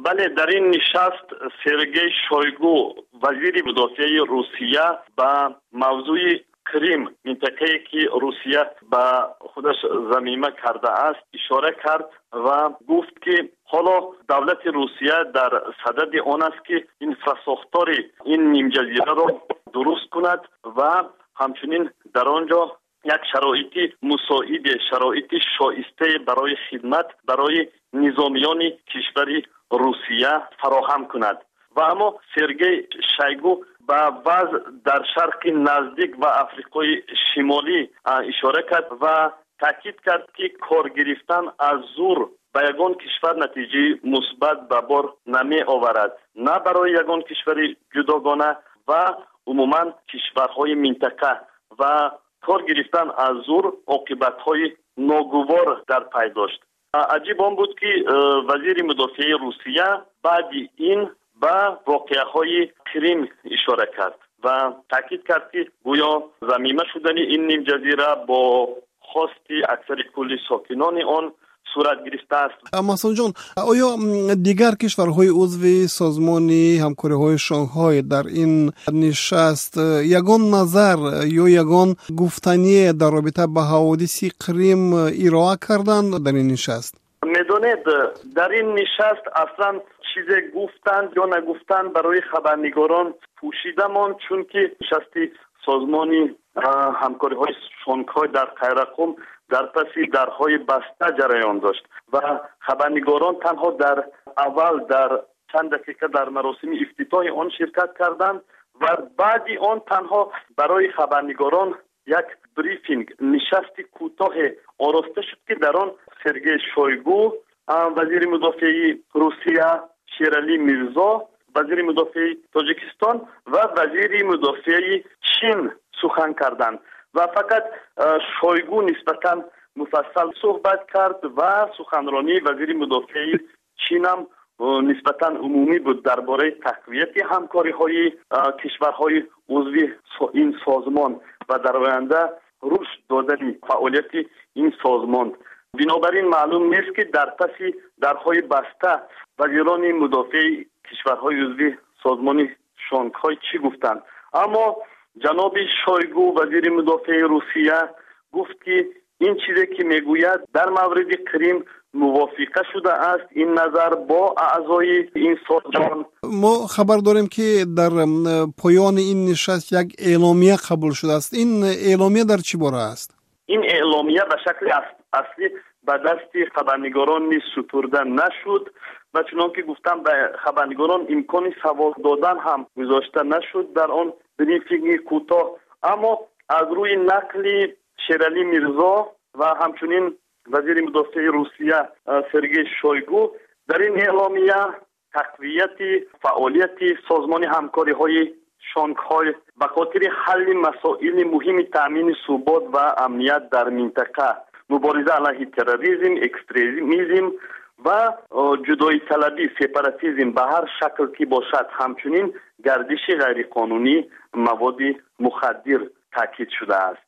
بله، در این نشست سرگئی شویگو وزیر مدافع روسیه با موضوع کریم، منطقه‌ای که روسیه با خودش ضمیمه کرده است، اشاره کرد و گفت که حالا دولت روسیه در صدد آن است که اینفراساختار این نیم جزیره را درست کند و همچنین در آنجا یک شرایطی مساعد، شرایطی شایسته برای خدمت برای نظامیان کشور روسیه فراهم کند. و اما سرگئی شویگو با وضع در شرق نزدیک و آفریقای شمالی اشاره کرد و تاکید کرد که کار گرفتن از زور به یگان کشور نتیجه مثبت به بار نمی آورد، نه برای یگان کشور جداگانه و عموما کشورهای منطقه، و کار گرفتن از زور عاقبت‌های ناگوار در پی داشت. عجیب آن بود که وزیر مدافع روسیه بعد این به واقعه‌های کریم اشاره کرد و تاکید کرد که گویا ضمیمه شدن این نیم جزیره با خواست اکثر کل ساکنان آن صورت گرفته است. محسن جان، آیا دیگر کشورهای عضو سازمان همکاری‌های شانگهای در این نشست یگان نظر یا یگان گفتنی در رابطه با حوادث کریم ارائه کردند در این نشست؟ میدونید در این نشست اصلا چیز گفتند یا نگفتند برای خبرنگاران پوشیده ماند، چون که نشست سازمان همکاری‌های شانگهای در قیرقم در پس درهای بسته جریان داشت و خبرنگاران تنها در اول در چند دقیقه در مراسم افتتاح آن شرکت کردند و بعد آن تنها برای خبرنگاران یک بریفینگ، نشست کوتاه آراسته شد که در آن سرگئی شویگو وزیر مدافع روسیه، شیرعلی میرزا وزیر مدافع تاجیکستان و وزیر مدافع چین سخن کردند و فقط شویگو نسبتاً مفصل صحبت کرد و سخنرانی وزیر مدافع چین هم نسبتاً عمومی بود درباره تقویت همکاری‌های کشورهای عضو این سازمان و در آینده رشد دادن فعالیت این سازمان. بنابراین معلوم نیست که در پس درهای بسته وزیران مدافع کشورهای عضو سازمان شانگهای چی گفتند، اما جناب شویگو وزیر مدافع روسیه گفت که این چیزی که میگوید در مورد کریم موافقه شده است، این نظر با اعضای این سازمان. ما خبر داریم که در پایان این نشست یک اعلامیه قبول شده است. این اعلامیه در چی باره است؟ این اعلامیه به شکل اصلی به دست خبرنگاران سپرده نشد و چنان که گفتم به خبرنگاران امکان سوال دادن هم گذاشته نشد در آن بریفینگ کوتاه، اما از روی نقل شیرعلی میرزا و همچنین وزیر مدافع روسیه سرگئی شویگو در این اعلامیه تقویت فعالیت سازمان همکاری‌های شانگهای به خاطر حل مسائل مهم تامین ثبات و امنیت در منطقه، مبارزه علیه تروریسم، اکستریمیسم و جدایی طلبی، سپاراتیسم به هر شکل که باشد، همچنین گردش غیرقانونی مواد مخدر تاکید شده است.